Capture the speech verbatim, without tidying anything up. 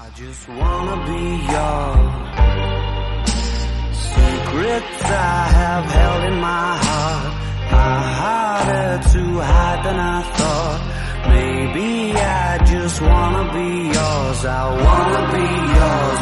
just wanna be yours. Secrets I have held in my heart are harder to hide than I thought. Maybe I just wanna be yours. I wanna be yours.